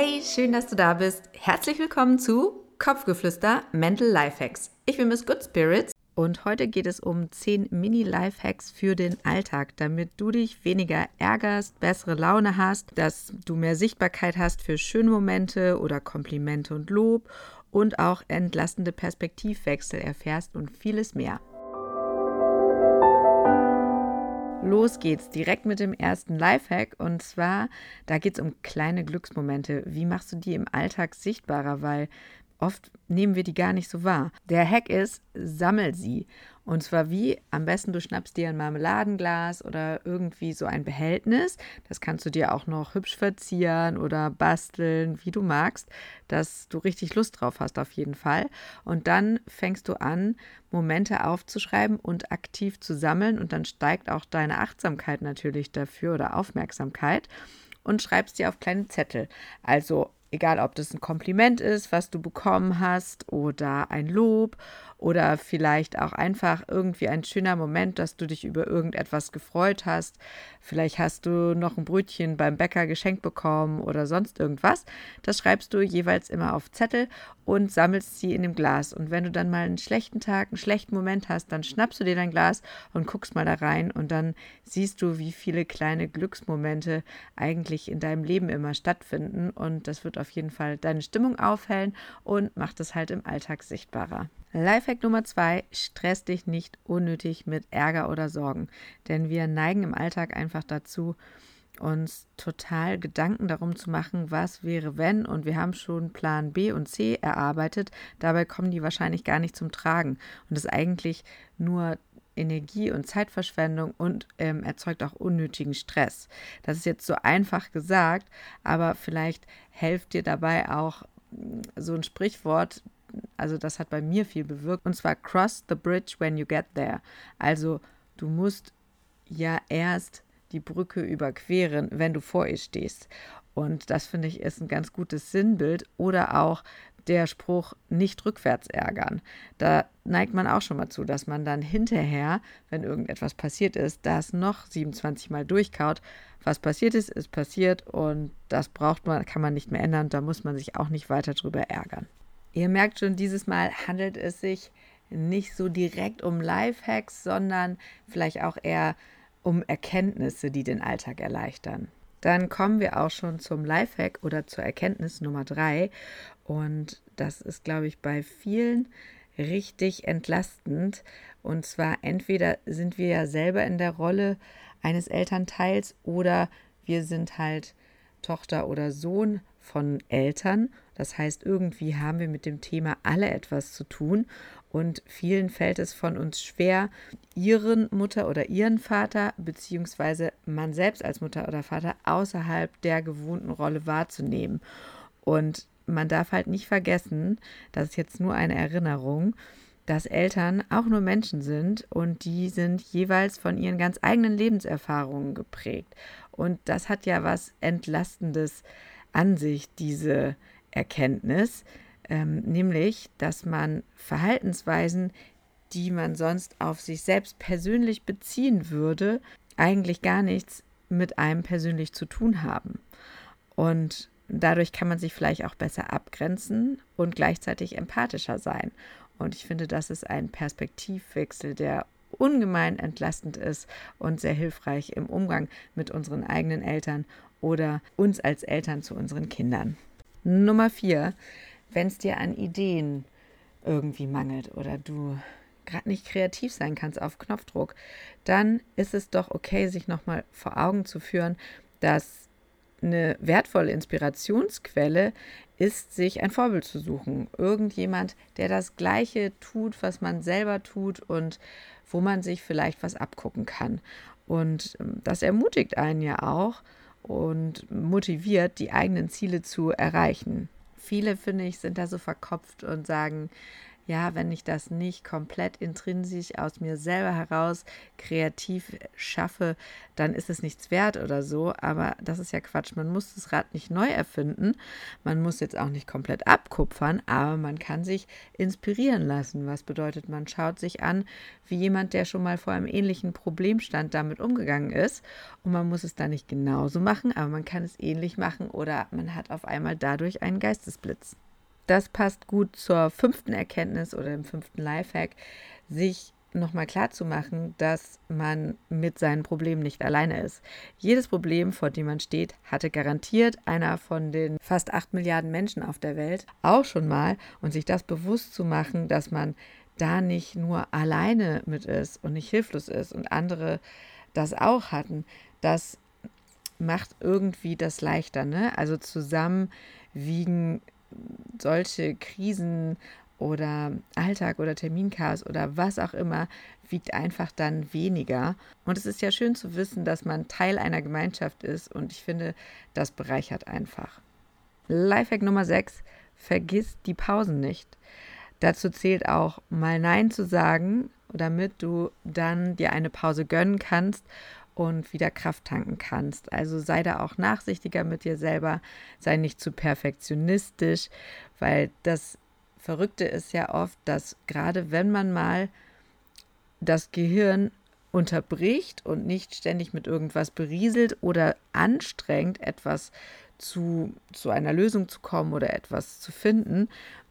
Hey, schön, dass du da bist. Herzlich willkommen zu Kopfgeflüster Mental Lifehacks. Ich bin Miss Good Spirits und heute geht es um 10 Mini-Lifehacks für den Alltag, damit du dich weniger ärgerst, bessere Laune hast, dass du mehr Sichtbarkeit hast für schöne Momente oder Komplimente und Lob und auch entlastende Perspektivwechsel erfährst und vieles mehr. Los geht's direkt mit dem ersten Lifehack und zwar, da geht es um kleine Glücksmomente. Wie machst du die im Alltag sichtbarer, weil oft nehmen wir die gar nicht so wahr. Der Hack ist, sammel sie. Und zwar wie? Am besten du schnappst dir ein Marmeladenglas oder irgendwie so ein Behältnis. Das kannst du dir auch noch hübsch verzieren oder basteln, wie du magst, dass du richtig Lust drauf hast auf jeden Fall. Und dann fängst du an, Momente aufzuschreiben und aktiv zu sammeln und dann steigt auch deine Achtsamkeit natürlich dafür oder Aufmerksamkeit und schreibst dir auf kleine Zettel. Also egal, ob das ein Kompliment ist, was du bekommen hast oder ein Lob oder vielleicht auch einfach irgendwie ein schöner Moment, dass du dich über irgendetwas gefreut hast. Vielleicht hast du noch ein Brötchen beim Bäcker geschenkt bekommen oder sonst irgendwas. Das schreibst du jeweils immer auf Zettel und sammelst sie in dem Glas. Und wenn du dann mal einen schlechten Tag, einen schlechten Moment hast, dann schnappst du dir dein Glas und guckst mal da rein und dann siehst du, wie viele kleine Glücksmomente eigentlich in deinem Leben immer stattfinden. Und das wird auf jeden Fall deine Stimmung aufhellen und macht es halt im Alltag sichtbarer. Lifehack Nummer 2, stress dich nicht unnötig mit Ärger oder Sorgen, denn wir neigen im Alltag einfach dazu, uns total Gedanken darum zu machen, was wäre wenn, und wir haben schon Plan B und C erarbeitet, dabei kommen die wahrscheinlich gar nicht zum Tragen und das ist eigentlich nur Energie- und Zeitverschwendung und erzeugt auch unnötigen Stress. Das ist jetzt so einfach gesagt, aber vielleicht hilft dir dabei auch so ein Sprichwort, also das hat bei mir viel bewirkt, und zwar cross the bridge when you get there. Also du musst ja erst die Brücke überqueren, wenn du vor ihr stehst. Und das finde ich ist ein ganz gutes Sinnbild. Oder auch der Spruch, nicht rückwärts ärgern. Da neigt man auch schon mal zu, dass man dann hinterher, wenn irgendetwas passiert ist, das noch 27 Mal durchkaut. Was passiert ist, ist passiert und das kann man nicht mehr ändern. Da muss man sich auch nicht weiter drüber ärgern. Ihr merkt schon, dieses Mal handelt es sich nicht so direkt um Lifehacks, sondern vielleicht auch eher um Erkenntnisse, die den Alltag erleichtern. Dann kommen wir auch schon zum Lifehack oder zur Erkenntnis Nummer 3 und das ist, glaube ich, bei vielen richtig entlastend. Und zwar entweder sind wir ja selber in der Rolle eines Elternteils oder wir sind halt Tochter oder Sohn von Eltern. Das heißt, irgendwie haben wir mit dem Thema alle etwas zu tun und vielen fällt es von uns schwer, ihren Mutter oder ihren Vater beziehungsweise man selbst als Mutter oder Vater außerhalb der gewohnten Rolle wahrzunehmen. Und man darf halt nicht vergessen, das ist jetzt nur eine Erinnerung, dass Eltern auch nur Menschen sind und die sind jeweils von ihren ganz eigenen Lebenserfahrungen geprägt. Und das hat ja was Entlastendes an sich, diese Erkenntnis, nämlich, dass man Verhaltensweisen, die man sonst auf sich selbst persönlich beziehen würde, eigentlich gar nichts mit einem persönlich zu tun haben. Und dadurch kann man sich vielleicht auch besser abgrenzen und gleichzeitig empathischer sein. Und ich finde, das ist ein Perspektivwechsel, der ungemein entlastend ist und sehr hilfreich im Umgang mit unseren eigenen Eltern oder uns als Eltern zu unseren Kindern. Nummer 4, wenn es dir an Ideen irgendwie mangelt oder du gerade nicht kreativ sein kannst auf Knopfdruck, dann ist es doch okay, sich nochmal vor Augen zu führen, dass eine wertvolle Inspirationsquelle ist, sich ein Vorbild zu suchen. Irgendjemand, der das Gleiche tut, was man selber tut und wo man sich vielleicht was abgucken kann. Und das ermutigt einen ja auch und motiviert, die eigenen Ziele zu erreichen. Viele, finde ich, sind da so verkopft und sagen, ja, wenn ich das nicht komplett intrinsisch aus mir selber heraus kreativ schaffe, dann ist es nichts wert oder so. Aber das ist ja Quatsch. Man muss das Rad nicht neu erfinden. Man muss jetzt auch nicht komplett abkupfern, aber man kann sich inspirieren lassen. Was bedeutet, man schaut sich an, wie jemand, der schon mal vor einem ähnlichen Problem stand, damit umgegangen ist. Und man muss es dann nicht genauso machen, aber man kann es ähnlich machen oder man hat auf einmal dadurch einen Geistesblitz. Das passt gut zur 5. Erkenntnis oder dem 5. Lifehack, sich nochmal klar zu machen, dass man mit seinen Problemen nicht alleine ist. Jedes Problem, vor dem man steht, hatte garantiert einer von den fast 8 Milliarden Menschen auf der Welt auch schon mal, und sich das bewusst zu machen, dass man da nicht nur alleine mit ist und nicht hilflos ist und andere das auch hatten, das macht irgendwie das leichter, ne? Also zusammen wiegen solche Krisen oder Alltag oder Terminchaos oder was auch immer, wiegt einfach dann weniger. Und es ist ja schön zu wissen, dass man Teil einer Gemeinschaft ist, und ich finde, das bereichert einfach. Lifehack Nummer 6: Vergiss die Pausen nicht. Dazu zählt auch, mal Nein zu sagen, damit du dann dir eine Pause gönnen kannst und wieder Kraft tanken kannst. Also sei da auch nachsichtiger mit dir selber, sei nicht zu perfektionistisch, weil das Verrückte ist ja oft, dass gerade wenn man mal das Gehirn unterbricht und nicht ständig mit irgendwas berieselt oder anstrengt, etwas zu einer Lösung zu kommen oder etwas zu finden,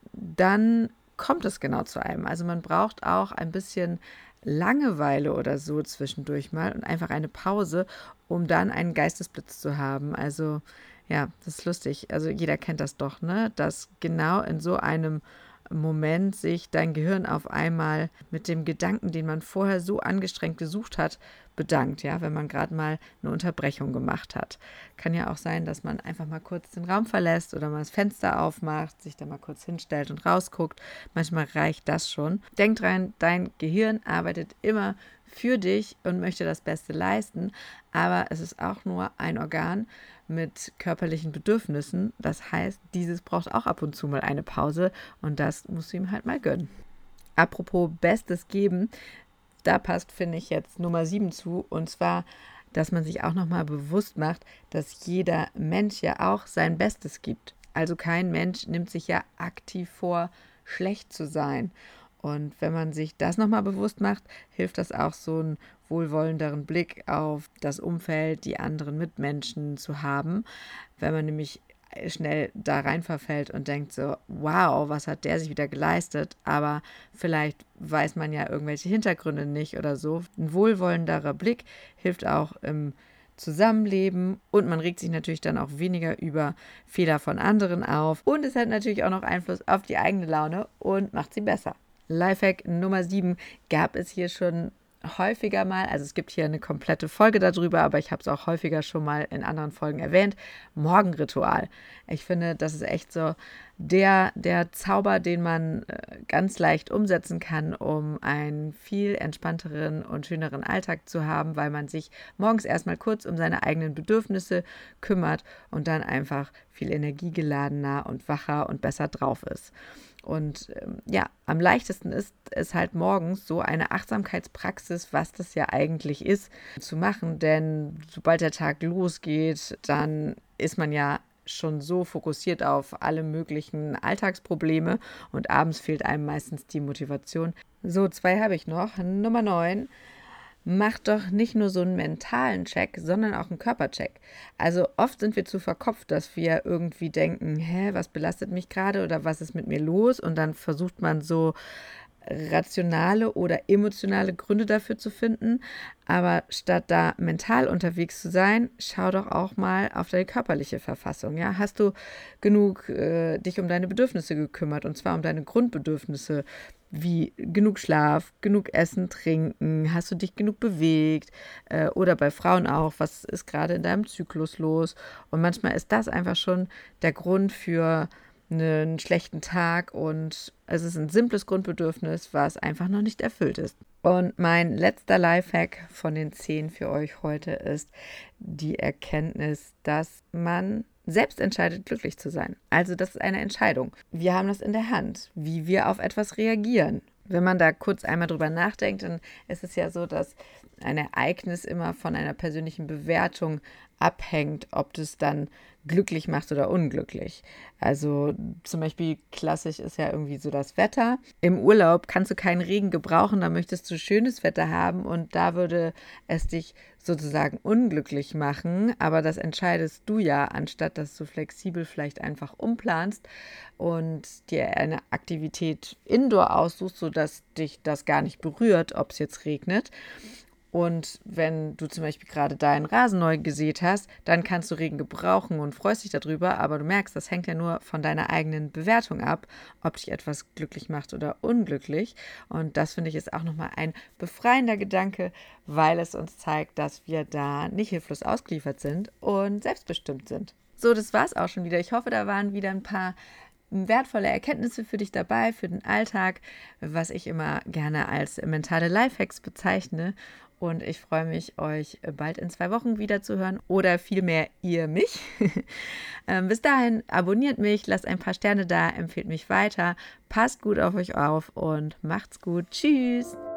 dann kommt es genau zu einem. Also man braucht auch ein bisschen Langeweile oder so zwischendurch mal und einfach eine Pause, um dann einen Geistesblitz zu haben. Also ja, das ist lustig. Also jeder kennt das doch, ne? Dass genau in so einem Moment sich dein Gehirn auf einmal mit dem Gedanken, den man vorher so angestrengt gesucht hat, bedankt, ja, wenn man gerade mal eine Unterbrechung gemacht hat. Kann ja auch sein, dass man einfach mal kurz den Raum verlässt oder mal das Fenster aufmacht, sich da mal kurz hinstellt und rausguckt. Manchmal reicht das schon. Denk dran, dein Gehirn arbeitet immer für dich und möchte das Beste leisten, aber es ist auch nur ein Organ mit körperlichen Bedürfnissen. Das heißt, dieses braucht auch ab und zu mal eine Pause, und das musst du ihm halt mal gönnen. Apropos Bestes geben, da passt, finde ich, jetzt Nummer 7 zu, und zwar, dass man sich auch nochmal bewusst macht, dass jeder Mensch ja auch sein Bestes gibt. Also kein Mensch nimmt sich ja aktiv vor, schlecht zu sein. Und wenn man sich das nochmal bewusst macht, hilft das auch, so einen wohlwollenderen Blick auf das Umfeld, die anderen Mitmenschen zu haben. Wenn man nämlich schnell da rein verfällt und denkt so, wow, was hat der sich wieder geleistet, aber vielleicht weiß man ja irgendwelche Hintergründe nicht oder so. Ein wohlwollenderer Blick hilft auch im Zusammenleben, und man regt sich natürlich dann auch weniger über Fehler von anderen auf, und es hat natürlich auch noch Einfluss auf die eigene Laune und macht sie besser. Lifehack Nummer 7 gab es hier schon häufiger mal, also es gibt hier eine komplette Folge darüber, aber ich habe es auch häufiger schon mal in anderen Folgen erwähnt: Morgenritual. Ich finde, das ist echt so der Zauber, den man ganz leicht umsetzen kann, um einen viel entspannteren und schöneren Alltag zu haben, weil man sich morgens erstmal kurz um seine eigenen Bedürfnisse kümmert und dann einfach viel energiegeladener und wacher und besser drauf ist. Und ja, am leichtesten ist es halt morgens, so eine Achtsamkeitspraxis, was das ja eigentlich ist, zu machen. Denn sobald der Tag losgeht, dann ist man ja schon so fokussiert auf alle möglichen Alltagsprobleme, und abends fehlt einem meistens die Motivation. So, 2 habe ich noch. Nummer 9: Mach doch nicht nur so einen mentalen Check, sondern auch einen Körpercheck. Also oft sind wir zu verkopft, dass wir irgendwie denken, was belastet mich gerade oder was ist mit mir los? Und dann versucht man so rationale oder emotionale Gründe dafür zu finden. Aber statt da mental unterwegs zu sein, schau doch auch mal auf deine körperliche Verfassung. Ja? Hast du genug dich um deine Bedürfnisse gekümmert, und zwar um deine Grundbedürfnisse, wie genug Schlaf, genug Essen, Trinken, hast du dich genug bewegt, oder bei Frauen auch, was ist gerade in deinem Zyklus los? Und manchmal ist das einfach schon der Grund für einen schlechten Tag, und es ist ein simples Grundbedürfnis, was einfach noch nicht erfüllt ist. Und mein letzter Lifehack von den 10 für euch heute ist die Erkenntnis, dass man selbst entscheidet, glücklich zu sein. Also das ist eine Entscheidung. Wir haben das in der Hand, wie wir auf etwas reagieren. Wenn man da kurz einmal drüber nachdenkt, dann ist es ja so, dass ein Ereignis immer von einer persönlichen Bewertung abhängt, ob das dann glücklich macht oder unglücklich. Also zum Beispiel klassisch ist ja irgendwie so das Wetter. Im Urlaub kannst du keinen Regen gebrauchen, da möchtest du schönes Wetter haben und da würde es dich sozusagen unglücklich machen, aber das entscheidest du ja, anstatt dass du flexibel vielleicht einfach umplanst und dir eine Aktivität indoor aussuchst, sodass dich das gar nicht berührt, ob es jetzt regnet. Und wenn du zum Beispiel gerade deinen Rasen neu gesät hast, dann kannst du Regen gebrauchen und freust dich darüber, aber du merkst, das hängt ja nur von deiner eigenen Bewertung ab, ob dich etwas glücklich macht oder unglücklich. Und das finde ich ist auch nochmal ein befreiender Gedanke, weil es uns zeigt, dass wir da nicht hilflos ausgeliefert sind und selbstbestimmt sind. So, das war's auch schon wieder. Ich hoffe, da waren wieder ein paar wertvolle Erkenntnisse für dich dabei, für den Alltag, was ich immer gerne als mentale Lifehacks bezeichne. Und ich freue mich, euch bald in 2 Wochen wieder zu hören oder vielmehr ihr mich. Bis dahin, abonniert mich, lasst ein paar Sterne da, empfehlt mich weiter, passt gut auf euch auf und macht's gut. Tschüss!